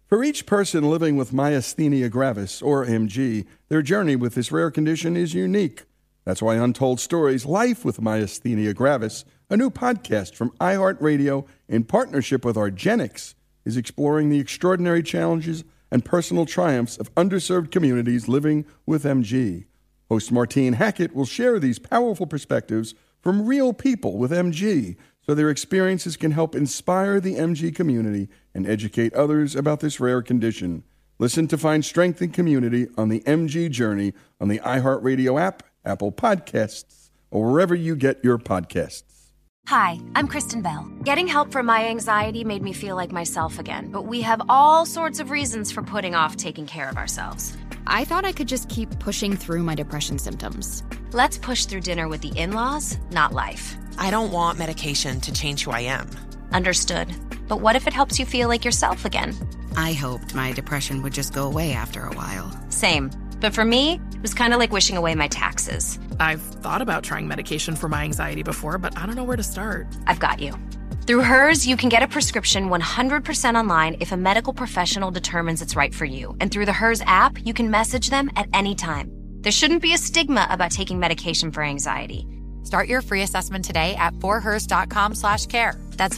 For each person living with myasthenia gravis, or MG, their journey with this rare condition is unique. That's why Untold Stories Life with Myasthenia Gravis, a new podcast from iHeartRadio in partnership with Argenix, is exploring the extraordinary challenges and personal triumphs of underserved communities living with MG. Host Martine Hackett will share these powerful perspectives from real people with MG, so their experiences can help inspire the MG community and educate others about this rare condition. Listen to find strength and community on the MG journey on the iHeartRadio app, Apple Podcasts, or wherever you get your podcasts. Hi, I'm Kristen Bell. Getting help for my anxiety made me feel like myself again, but we have all sorts of reasons for putting off taking care of ourselves. I thought I could just keep pushing through my depression symptoms. Let's push through dinner with the in-laws, not life. I don't want medication to change who I am. Understood. But what if it helps you feel like yourself again? I hoped my depression would just go away after a while. Same. But for me, it was kind of like wishing away my taxes. I've thought about trying medication for my anxiety before, but I don't know where to start. I've got you. Through Hers, you can get a prescription 100% online if a medical professional determines it's right for you. And through the Hers app, you can message them at any time. There shouldn't be a stigma about taking medication for anxiety. Start your free assessment today at forhers.com/care. That's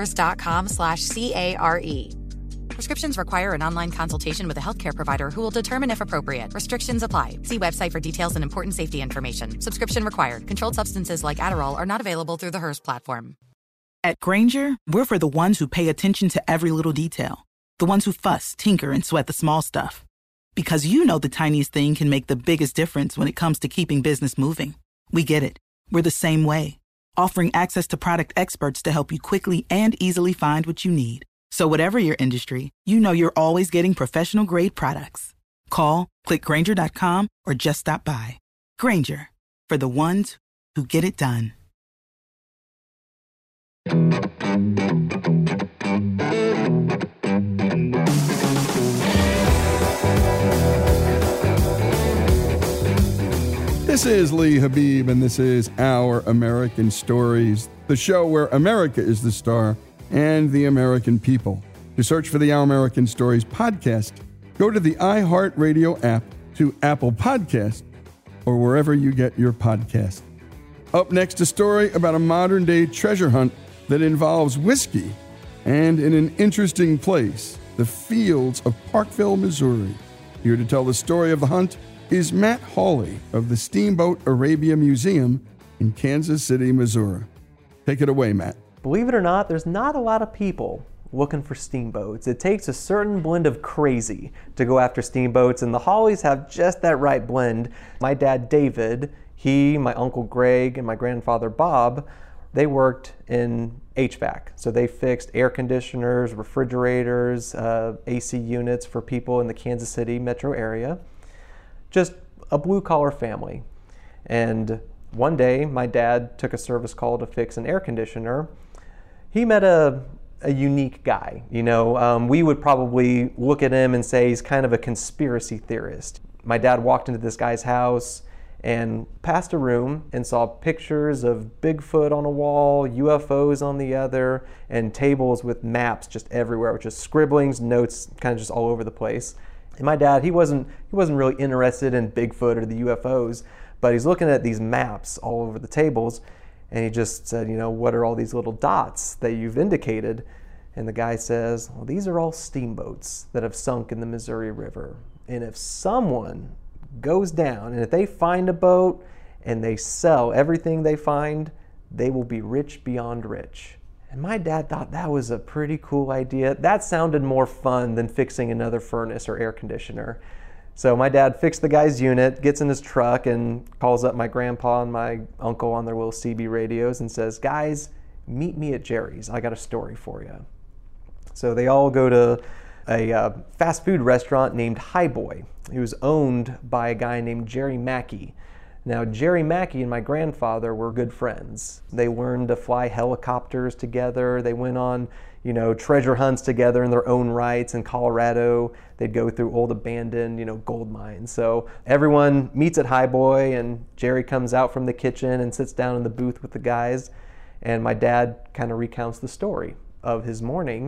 forhers.com/CARE. Prescriptions require an online consultation with a healthcare provider who will determine if appropriate. Restrictions apply. See website for details and important safety information. Subscription required. Controlled substances like Adderall are not available through the Hers platform. At Grainger, we're for the ones who pay attention to every little detail. The ones who fuss, tinker, and sweat the small stuff. Because you know the tiniest thing can make the biggest difference when it comes to keeping business moving. We get it. We're the same way. Offering access to product experts to help you quickly and easily find what you need. So whatever your industry, you know you're always getting professional-grade products. Call, click Grainger.com, or just stop by. Grainger, for the ones who get it done. This is Lee Habib, and this is Our American Stories, the show where America is the star and the American people. To search for the Our American Stories podcast, go to the iHeartRadio app, to Apple Podcasts, or wherever you get your podcast. Up next, a story about a modern-day treasure hunt that involves whiskey, and in an interesting place, the fields of Parkville, Missouri. Here to tell the story of the hunt is Matt Hawley of the Steamboat Arabia Museum in Kansas City, Missouri. Take it away, Matt. Believe it or not, there's not a lot of people looking for steamboats. It takes a certain blend of crazy to go after steamboats, and the Hawleys have just that right blend. My dad, David, he, my uncle Greg, and my grandfather Bob, they worked in HVAC. So they fixed air conditioners, refrigerators, AC units for people in the Kansas City metro area. Just a blue-collar family. And one day, my dad took a service call to fix an air conditioner. He met a unique guy. You know, we would probably look at him and say he's kind of a conspiracy theorist. My dad walked into this guy's house and passed a room and saw pictures of Bigfoot on a wall, UFOs on the other, and tables with maps just everywhere, with just scribblings, notes, kind of just all over the place. And my dad, he wasn't really interested in Bigfoot or the UFOs, but he's looking at these maps all over the tables, and he just said, you know, what are all these little dots that you've indicated? And the guy says, well, these are all steamboats that have sunk in the Missouri River. And if someone goes down, and if they find a boat and they sell everything they find, they will be rich beyond rich. And my dad thought that was a pretty cool idea. That sounded more fun than fixing another furnace or air conditioner. So my dad fixed the guy's unit, gets in his truck, and calls up my grandpa and my uncle on their little CB radios and says, guys, meet me at Jerry's. I got a story for you. So they all go to a fast food restaurant named High Boy. It was owned by a guy named Jerry Mackey. Now, Jerry Mackey and my grandfather were good friends. They learned to fly helicopters together. They went on, you know, treasure hunts together in their own rights in Colorado. They'd go through old abandoned, you know, gold mines. So everyone meets at High Boy, and Jerry comes out from the kitchen and sits down in the booth with the guys. And my dad kind of recounts the story of his morning.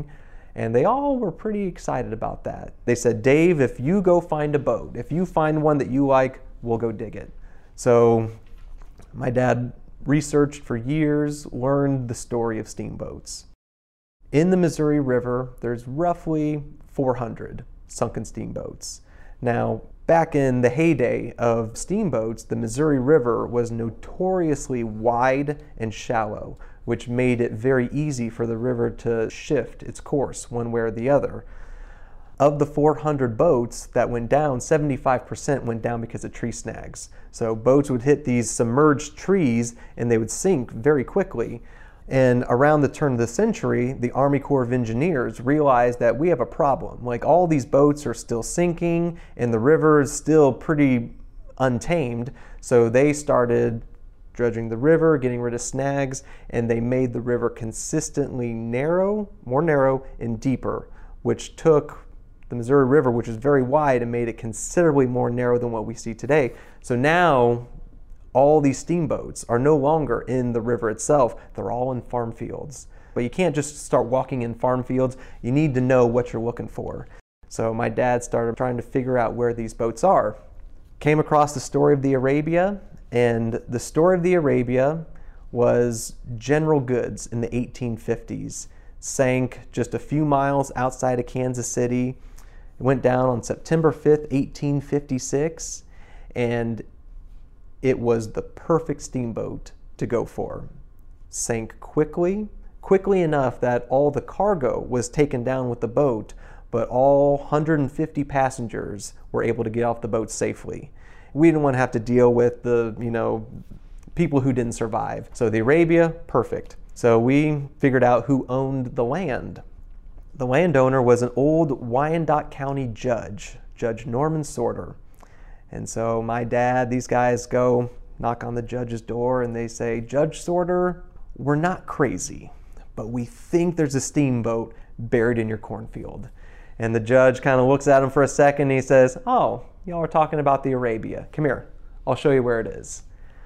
And they all were pretty excited about that. They said, Dave, if you go find a boat, if you find one that you like, we'll go dig it. So my dad researched for years, learned the story of steamboats. In the Missouri River, there's roughly 400 sunken steamboats. Now, back in the heyday of steamboats, the Missouri River was notoriously wide and shallow, which made it very easy for the river to shift its course one way or the other. Of the 400 boats that went down, 75% went down because of tree snags. So boats would hit these submerged trees and they would sink very quickly. And around the turn of the century, the Army Corps of Engineers realized that we have a problem. Like, all these boats are still sinking and the river is still pretty untamed. So they started dredging the river, getting rid of snags, and they made the river consistently more narrow and deeper, which took the Missouri River, which is very wide, and made it considerably more narrow than what we see today. So now all these steamboats are no longer in the river itself, they're all in farm fields. But you can't just start walking in farm fields, you need to know what you're looking for. So my dad started trying to figure out where these boats are. Came across the story of the Arabia, and the story of the Arabia was General Goods in the 1850s. Sank just a few miles outside of Kansas City. It went down on September 5th, 1856, and it was the perfect steamboat to go for. Sank quickly enough that all the cargo was taken down with the boat, but all 150 passengers were able to get off the boat safely. We didn't want to have to deal with the, people who didn't survive. So the Arabia, perfect. So we figured out who owned the land. The landowner was an old Wyandotte County judge, Judge Norman Sorter. And so my dad, these guys go knock on the judge's door and they say, Judge Sorter, we're not crazy, but we think there's a steamboat buried in your cornfield. And the judge kind of looks at him for a second and he says, oh, y'all are talking about the Arabia. Come here, I'll show you where it is.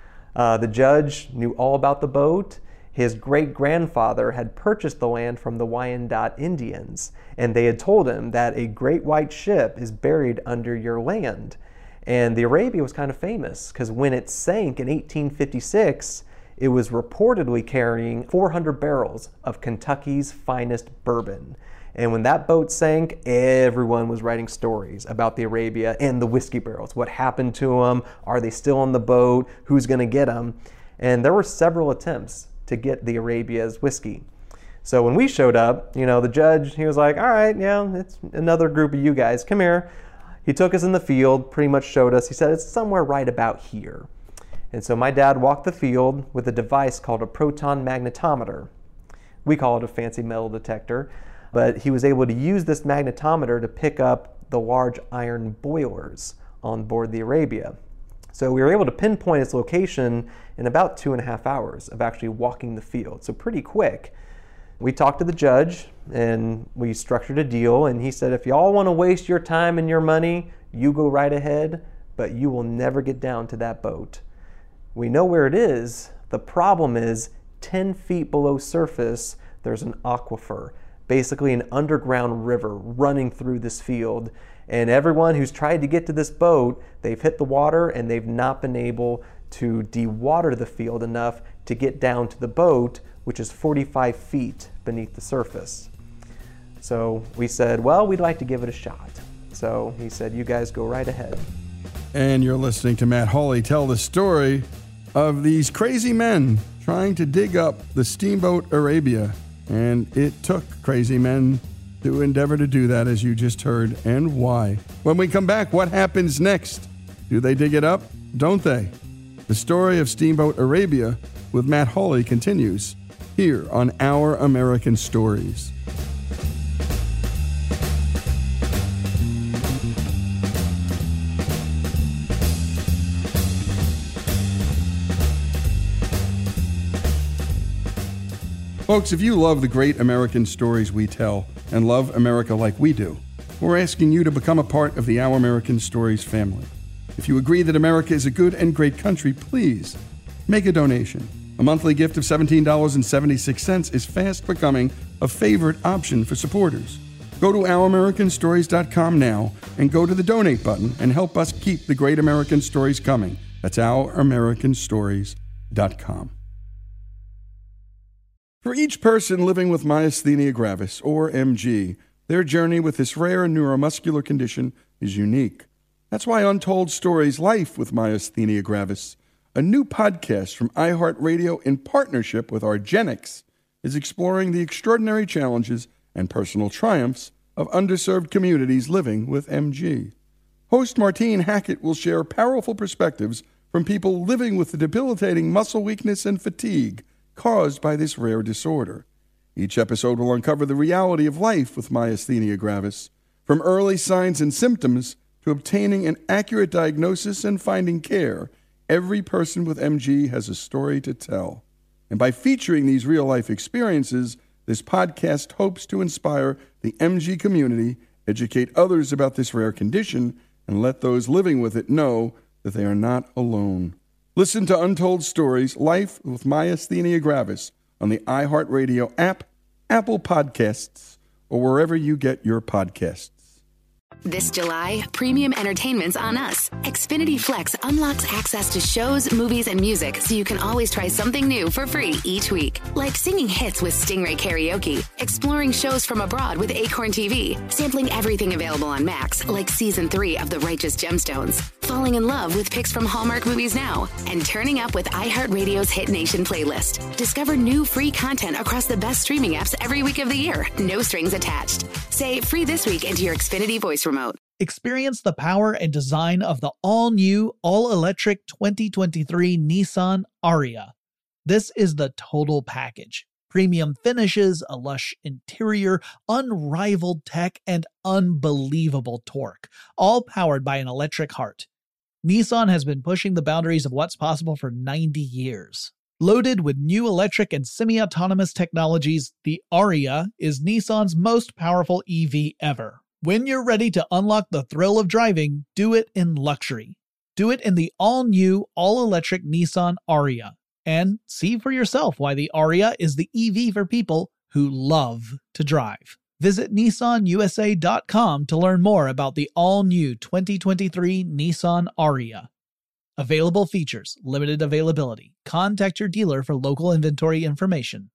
The judge knew all about the boat. His great-grandfather had purchased the land from the Wyandotte Indians, and they had told him that a great white ship is buried under your land. And the Arabia was kind of famous because when it sank in 1856, it was reportedly carrying 400 barrels of Kentucky's finest bourbon. And when that boat sank, everyone was writing stories about the Arabia and the whiskey barrels. What happened to them? Are they still on the boat? Who's going to get them? And there were several attempts to get the Arabia's whiskey. So when we showed up, the judge, he was like, all right, yeah, it's another group of you guys, come here. He took us in the field, pretty much showed us. He said, it's somewhere right about here. And so my dad walked the field with a device called a proton magnetometer. We call it a fancy metal detector, but he was able to use this magnetometer to pick up the large iron boilers on board the Arabia. So we were able to pinpoint its location in about 2.5 hours of actually walking the field, so pretty quick. We talked to the judge and we structured a deal, and he said, if y'all want to waste your time and your money, you go right ahead, but you will never get down to that boat. We know where it is. The problem is 10 feet below surface, there's an aquifer, basically an underground river running through this field. And everyone who's tried to get to this boat, they've hit the water and they've not been able to dewater the field enough to get down to the boat, which is 45 feet beneath the surface. So we said, well, we'd like to give it a shot. So he said, you guys go right ahead. And you're listening to Matt Hawley tell the story of these crazy men trying to dig up the steamboat Arabia. And it took crazy men to endeavor to do that, as you just heard, and why. When we come back, what happens next? Do they dig it up? Don't they? The story of Steamboat Arabia with Matt Hawley continues here on Our American Stories. Folks, if you love the great American stories we tell and love America like we do, we're asking you to become a part of the Our American Stories family. If you agree that America is a good and great country, please make a donation. A monthly gift of $17.76 is fast becoming a favorite option for supporters. Go to OurAmericanStories.com now and go to the donate button and help us keep the great American stories coming. That's OurAmericanStories.com. For each person living with myasthenia gravis, or MG, their journey with this rare neuromuscular condition is unique. That's why Untold Stories Life with Myasthenia Gravis, a new podcast from iHeartRadio in partnership with argenx, is exploring the extraordinary challenges and personal triumphs of underserved communities living with MG. Host Martine Hackett will share powerful perspectives from people living with the debilitating muscle weakness and fatigue caused by this rare disorder. Each episode will uncover the reality of life with myasthenia gravis, from early signs and symptoms to obtaining an accurate diagnosis and finding care. Every person with MG has a story to tell. And by featuring these real-life experiences, this podcast hopes to inspire the MG community, educate others about this rare condition, and let those living with it know that they are not alone. Listen to Untold Stories Life with Myasthenia Gravis on the iHeartRadio app, Apple Podcasts, or wherever you get your podcasts. This July, premium entertainment's on us. Xfinity Flex unlocks access to shows, movies, and music so you can always try something new for free each week. Like singing hits with Stingray Karaoke, exploring shows from abroad with Acorn TV, sampling everything available on Max, like Season 3 of The Righteous Gemstones, falling in love with picks from Hallmark Movies Now, and turning up with iHeartRadio's Hit Nation playlist. Discover new free content across the best streaming apps every week of the year. No strings attached. Say free this week into your Xfinity voice remote. Experience the power and design of the all-new, all-electric 2023 Nissan Ariya. This is the total package. Premium finishes, a lush interior, unrivaled tech, and unbelievable torque, all powered by an electric heart. Nissan has been pushing the boundaries of what's possible for 90 years. Loaded with new electric and semi-autonomous technologies, the Ariya is Nissan's most powerful EV ever. When you're ready to unlock the thrill of driving, do it in luxury. Do it in the all-new, all-electric Nissan Ariya. And see for yourself why the Ariya is the EV for people who love to drive. Visit NissanUSA.com to learn more about the all-new 2023 Nissan Ariya. Available features, limited availability. Contact your dealer for local inventory information.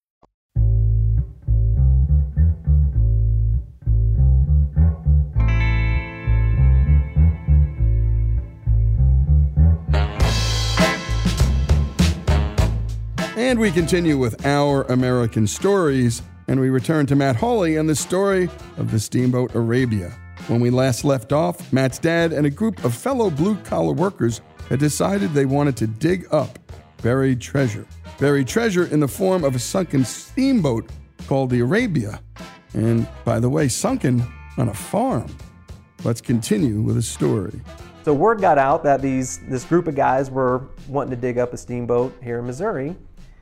And we continue with Our American Stories, and we return to Matt Hawley and the story of the steamboat Arabia. When we last left off, Matt's dad and a group of fellow blue-collar workers had decided they wanted to dig up buried treasure. Buried treasure in the form of a sunken steamboat called the Arabia. And, by the way, sunken on a farm. Let's continue with the story. So word got out that this group of guys were wanting to dig up a steamboat here in Missouri.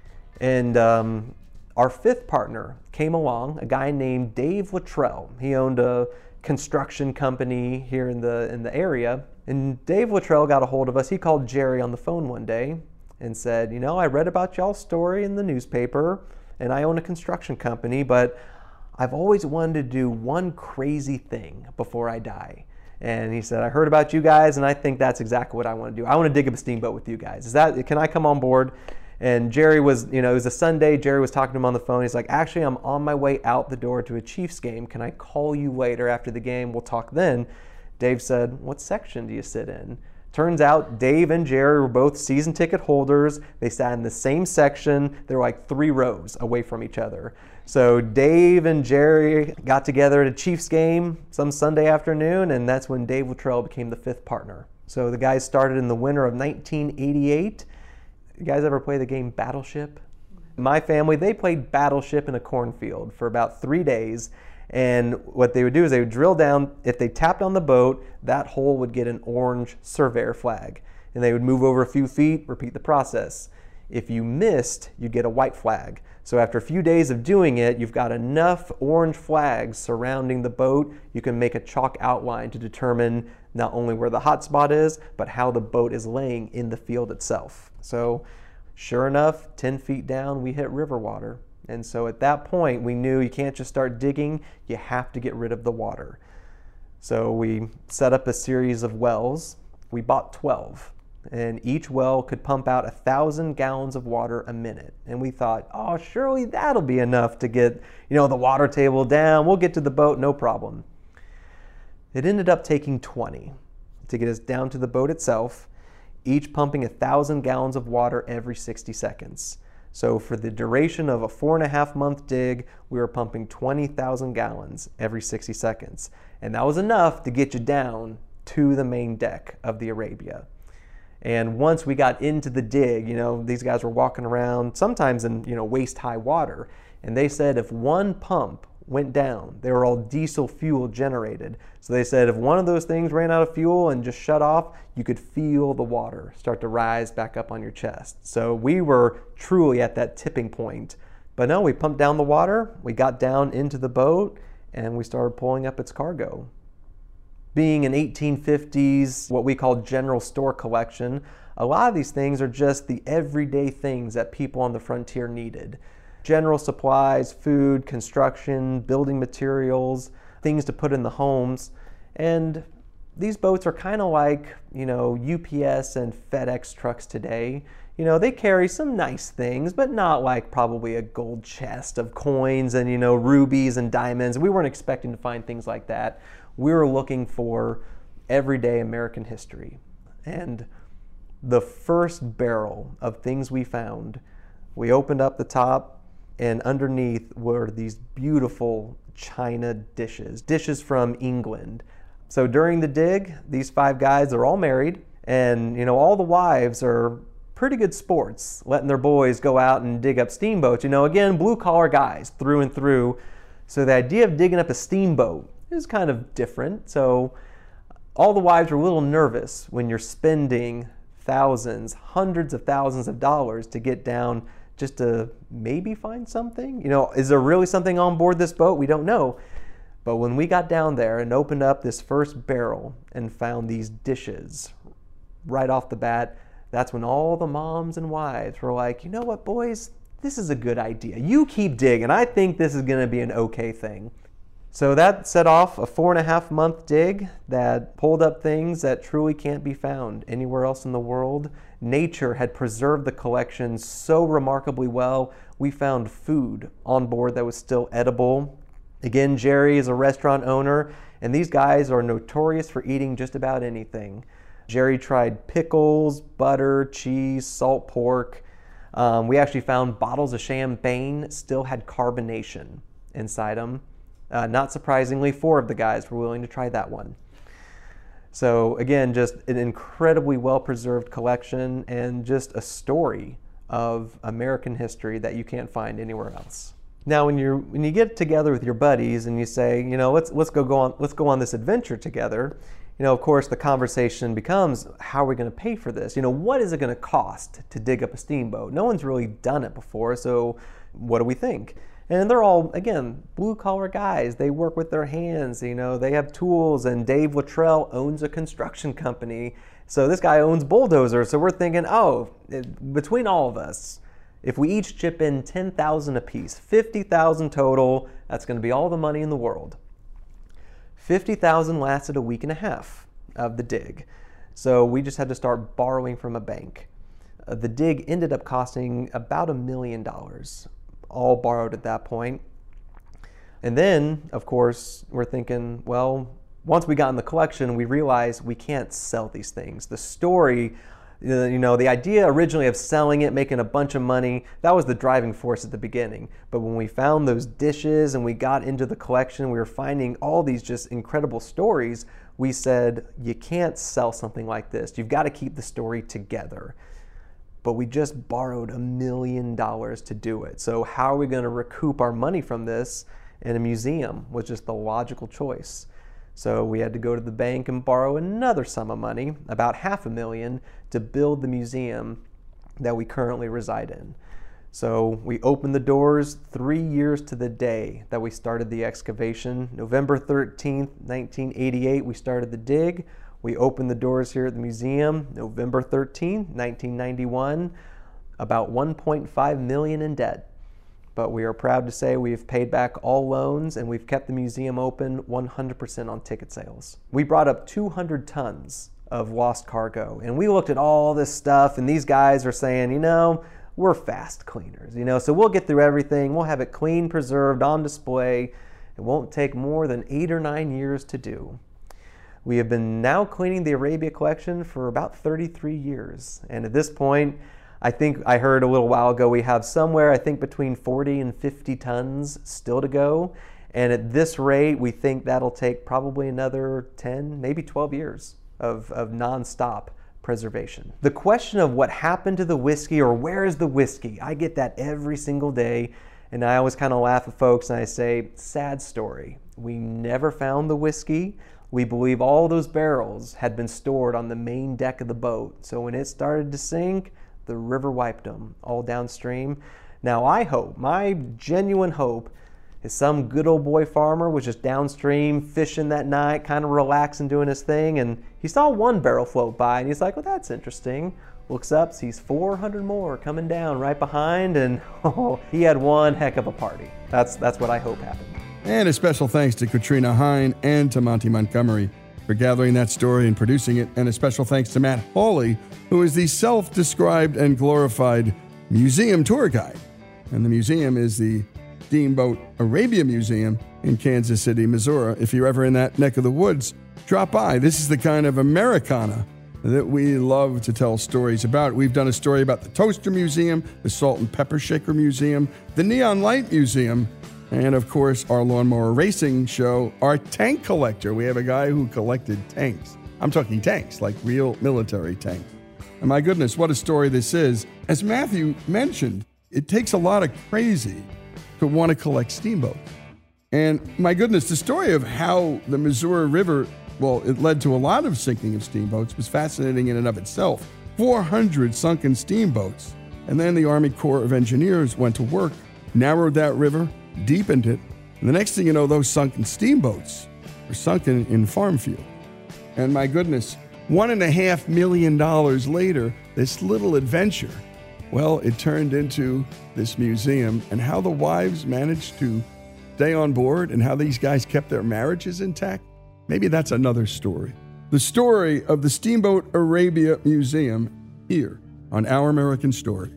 And our fifth partner came along, a guy named Dave Luttrell. He owned a construction company here in the area. And Dave Luttrell got a hold of us. He called Jerry on the phone one day and said, I read about y'all's story in the newspaper, and I own a construction company, but I've always wanted to do one crazy thing before I die. And he said, I heard about you guys, and I think that's exactly what I want to do. I want to dig up a steamboat with you guys. Can I come on board? And Jerry was, it was a Sunday. Jerry was talking to him on the phone. He's like, actually, I'm on my way out the door to a Chiefs game. Can I call you later after the game? We'll talk then. Dave said, what section do you sit in? Turns out Dave and Jerry were both season ticket holders. They sat in the same section. They're like 3 rows away from each other. So Dave and Jerry got together at a Chiefs game some Sunday afternoon, and that's when Dave Luttrell became the fifth partner. So the guys started in the winter of 1988. You guys ever play the game Battleship? My family, they played Battleship in a cornfield for about 3 days. And what they would do is they would drill down. If they tapped on the boat, that hole would get an orange surveyor flag. And they would move over a few feet, repeat the process. If you missed, you'd get a white flag. So after a few days of doing it, you've got enough orange flags surrounding the boat. You can make a chalk outline to determine not only where the hot spot is, but how the boat is laying in the field itself. So Sure enough, 10 feet down, we hit river water. And so at that point, we knew you can't just start digging, you have to get rid of the water. So we set up a series of wells. We bought 12, and each well could pump out 1,000 gallons of water a minute. And we thought, oh, surely that'll be enough to get, the water table down. We'll get to the boat, no problem. It ended up taking 20 to get us down to the boat itself, each pumping 1,000 gallons of water every 60 seconds. So for the duration of a 4.5-month dig, we were pumping 20,000 gallons every 60 seconds. And that was enough to get you down to the main deck of the Arabia. And once we got into the dig, these guys were walking around, sometimes in, waist-high water. And they said if one pump went down, they were all diesel fuel generated. So they said if one of those things ran out of fuel and just shut off, you could feel the water start to rise back up on your chest. So we were truly at that tipping point. But no, we pumped down the water, we got down into the boat, and we started pulling up its cargo. Being an 1850s, what we call general store collection, a lot of these things are just the everyday things that people on the frontier needed. General supplies, food, construction, building materials, things to put in the homes. And these boats are kind of like, UPS and FedEx trucks today. They carry some nice things, but not like probably a gold chest of coins and, rubies and diamonds. We weren't expecting to find things like that. We were looking for everyday American history. And the first barrel of things we found, we opened up the top, and underneath were these beautiful china dishes from England. So during the dig, these 5 guys are all married, and all the wives are pretty good sports, letting their boys go out and dig up steamboats. Again, blue-collar guys through and through. So the idea of digging up a steamboat is kind of different. So all the wives are a little nervous when you're spending thousands, hundreds of thousands of dollars to get down just to maybe find something. Is there really something on board this boat? We don't know. But when we got down there and opened up this first barrel and found these dishes right off the bat, that's when all the moms and wives were like, you know what, boys, this is a good idea. You keep digging. I think this is going to be an okay thing. So that set off a 4.5-month dig that pulled up things that truly can't be found anywhere else in the world. Nature had preserved the collection so remarkably well. We found food on board that was still edible. Again, Jerry is a restaurant owner, and these guys are notorious for eating just about anything. Jerry tried pickles, butter, cheese, salt pork. We actually found bottles of champagne still had carbonation inside them. Not surprisingly, 4 of the guys were willing to try that one. So again, just an incredibly well-preserved collection and just a story of American history that you can't find anywhere else. Now, when you get together with your buddies and you say, let's go on this adventure together, of course, the conversation becomes, how are we going to pay for this? What is it going to cost to dig up a steamboat? No one's really done it before, so what do we think? And they're all, again, blue-collar guys. They work with their hands, they have tools, and Dave Luttrell owns a construction company. So this guy owns bulldozers. So we're thinking, between all of us, if we each chip in $10,000 apiece, $50,000 total, that's going to be all the money in the world. $50,000 lasted a week and a half of the dig. So we just had to start borrowing from a bank. The dig ended up costing about $1 million, all borrowed at that point. And then, of course, we're thinking, well, once we got in the collection, we realized we can't sell these things. The story, the idea originally of selling it, making a bunch of money, that was the driving force at the beginning. But when we found those dishes and we got into the collection, we were finding all these just incredible stories. We said, you can't sell something like this. You've got to keep the story together. But we just borrowed $1 million to do it. So how are we going to recoup our money from this? And a museum was just the logical choice. So we had to go to the bank and borrow another sum of money, about $500,000, to build the museum that we currently reside in. So we opened the doors 3 years to the day that we started the excavation. November 13th, 1988, we started the dig. We opened the doors here at the museum November 13th, 1991. about $1.5 million in debt. But we are proud to say we've paid back all loans and we've kept the museum open 100% on ticket sales. We brought up 200 tons of lost cargo, and we looked at all this stuff, and these guys are saying, we're fast cleaners, so we'll get through everything. We'll have it clean, preserved, on display. It won't take more than 8 or 9 years to do. We have been now cleaning the Arabia collection for about 33 years, and at this point, I think I heard a little while ago we have somewhere, between 40 and 50 tons still to go. And at this rate, we think that'll take probably another 10, maybe 12 years of nonstop preservation. The question of what happened to the whiskey or where is the whiskey, I get that every single day. And I always kind of laugh at folks and I say, sad story. We never found the whiskey. We believe all those barrels had been stored on the main deck of the boat. So when it started to sink, the river wiped them all downstream. Now I hope, my genuine hope, is some good old boy farmer was just downstream fishing that night, kind of relaxing, doing his thing, and he saw one barrel float by, and he's like, well, that's interesting. Looks up, sees 400 more coming down right behind, and he had one heck of a party. That's what I hope happened. And a special thanks to Katrina Hine and to Monty Montgomery for gathering that story and producing it, and a special thanks to Matt Hawley, who is the self-described and glorified museum tour guide. And the museum is the Steamboat Arabia Museum in Kansas City, Missouri. If you're ever in that neck of the woods, drop by. This is the kind of Americana that we love to tell stories about. We've done a story about the Toaster Museum, the Salt and Pepper Shaker Museum, the Neon Light Museum, and of course, our lawnmower racing show, our tank collector. We have a guy who collected tanks. I'm talking tanks, like real military tanks. And my goodness, what a story this is. As Matthew mentioned, it takes a lot of crazy to want to collect steamboats. And my goodness, the story of how the Missouri River, it led to a lot of sinking of steamboats, was fascinating in and of itself. 400 sunken steamboats. And then the Army Corps of Engineers went to work, narrowed that river, deepened it, and the next thing you know, those sunken steamboats were sunken in farm field. And my goodness, $1.5 million later, this little adventure, it turned into this museum, and how the wives managed to stay on board and how these guys kept their marriages intact, maybe that's another story. The story of the Steamboat Arabia Museum here on Our American Story.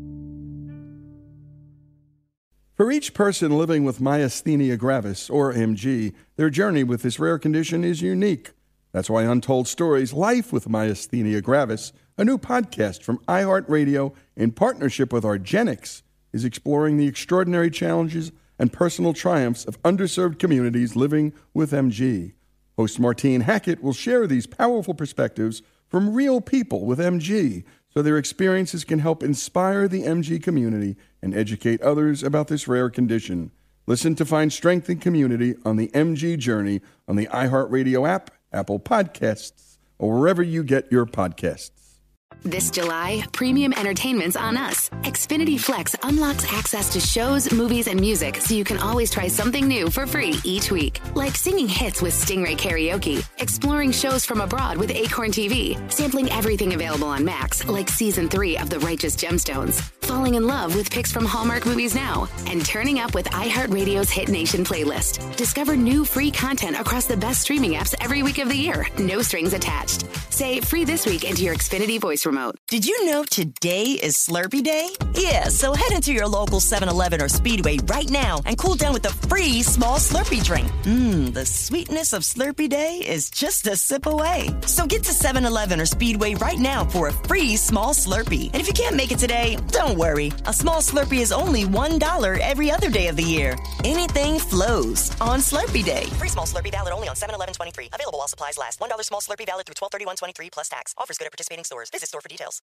For each person living with myasthenia gravis, or MG, their journey with this rare condition is unique. That's why Untold Stories, Life with Myasthenia Gravis, a new podcast from iHeartRadio in partnership with Argenix, is exploring the extraordinary challenges and personal triumphs of underserved communities living with MG. Host Martine Hackett will share these powerful perspectives from real people with MG, so their experiences can help inspire the MG community and educate others about this rare condition. Listen to find strength and community on the MG journey on the iHeartRadio app, Apple Podcasts, or wherever you get your podcasts. This July, premium entertainment's on us. Xfinity Flex unlocks access to shows, movies, and music so you can always try something new for free each week. Like singing hits with Stingray Karaoke, exploring shows from abroad with Acorn TV, sampling everything available on Max, like Season 3 of The Righteous Gemstones, falling in love with picks from Hallmark Movies Now, and turning up with iHeartRadio's Hit Nation playlist. Discover new free content across the best streaming apps every week of the year. No strings attached. Say free this week into your Xfinity voice remote. Did you know today is Slurpee Day? Yeah, so head into your local 7-Eleven or Speedway right now and cool down with a free small Slurpee drink. The sweetness of Slurpee Day is just a sip away. So get to 7-Eleven or Speedway right now for a free small Slurpee. And if you can't make it today, don't worry. A small Slurpee is only $1 every other day of the year. Anything flows on Slurpee Day. Free small Slurpee valid only on 7-Eleven 23. Available while supplies last. $1 small Slurpee valid through 12/31/23 plus tax. Offers good at participating stores. Visit store for details.